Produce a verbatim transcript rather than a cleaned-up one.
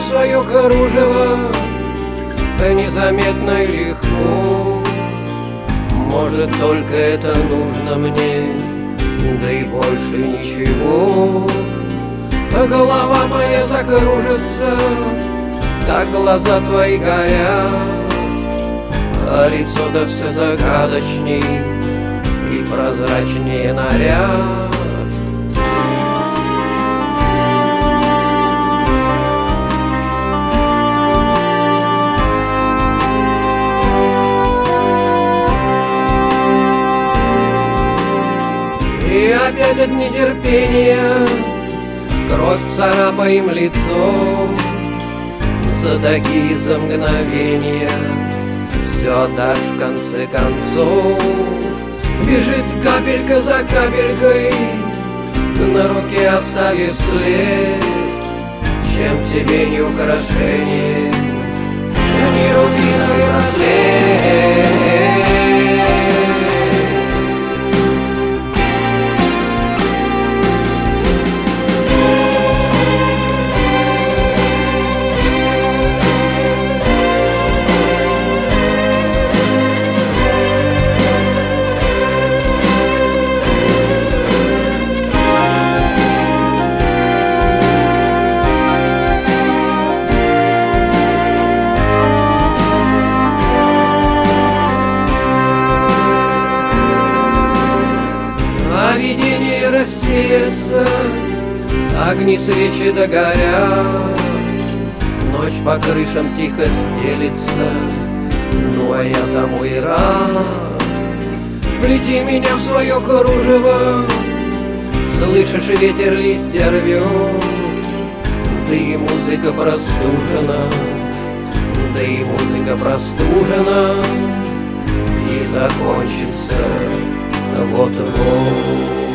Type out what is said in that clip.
свое кружево незаметно и легко. Может, только это нужно мне, да и больше ничего. А голова моя закружится, так глаза твои горят, а лицо да все загадочней и прозрачнее наряд. И опять от нетерпения кровь царапаем лицо. За такие за мгновения все отдашь в конце концов. Бежит капелька за капелькой, на руке оставив след. Чем тебе не украшение, не рубиновый браслет. Видение рассеется, огни свечи догорят, ночь по крышам тихо стелится, ну а я тому и рад. Вплети меня в свое кружево, слышишь, ветер листья рвет, да и музыка простужена, да и музыка простужена, и закончится вот-вот.